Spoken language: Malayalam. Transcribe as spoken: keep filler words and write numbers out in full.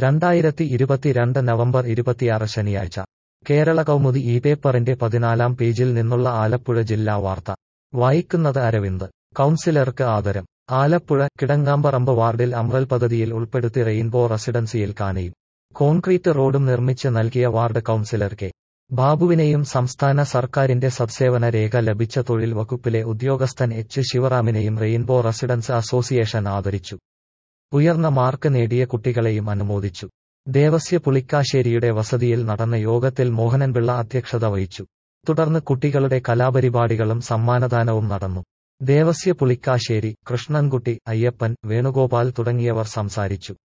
രണ്ടായിരത്തി ഇരുപത്തിരണ്ട് നവംബർ ഇരുപത്തിയാറ് ശനിയാഴ്ച കേരള കൗമുദി ഈ പേപ്പറിന്റെ പതിനാലാം പേജിൽ നിന്നുള്ള ആലപ്പുഴ ജില്ലാ വാർത്ത വായിക്കുന്നത് അരവിന്ദ്. കൗൺസിലർക്ക് ആദരം. ആലപ്പുഴ കിടങ്ങാമ്പറമ്പ് വാർഡിൽ അമൃൽ പദ്ധതിയിൽ ഉൾപ്പെടുത്തി റെയിൻബോ റെസിഡൻസിയിൽ കാനയും കോൺക്രീറ്റ് റോഡും നിർമ്മിച്ച് നൽകിയ വാർഡ് കൗൺസിലർ കെ ബാബുവിനെയും സംസ്ഥാന സർക്കാരിന്റെ സത്സേവന രേഖ ലഭിച്ച തൊഴിൽ വകുപ്പിലെ ഉദ്യോഗസ്ഥൻ എച്ച് ശിവറാമിനെയും റെയിൻബോ റെസിഡൻസ് അസോസിയേഷൻ ആദരിച്ചു. ഉയർന്ന മാർക്ക് നേടിയ കുട്ടികളെയും അനുമോദിച്ചു. ദേവസ്യ പുളിക്കാശ്ശേരിയുടെ വസതിയിൽ നടന്ന യോഗത്തിൽ മോഹനൻപിള്ള അധ്യക്ഷത വഹിച്ചു. തുടർന്ന് കുട്ടികളുടെ കലാപരിപാടികളും സമ്മാനദാനവും നടന്നു. ദേവസ്യ പുളിക്കാശ്ശേരി, കൃഷ്ണൻകുട്ടി, അയ്യപ്പൻ, വേണുഗോപാൽ തുടങ്ങിയവർ സംസാരിച്ചു.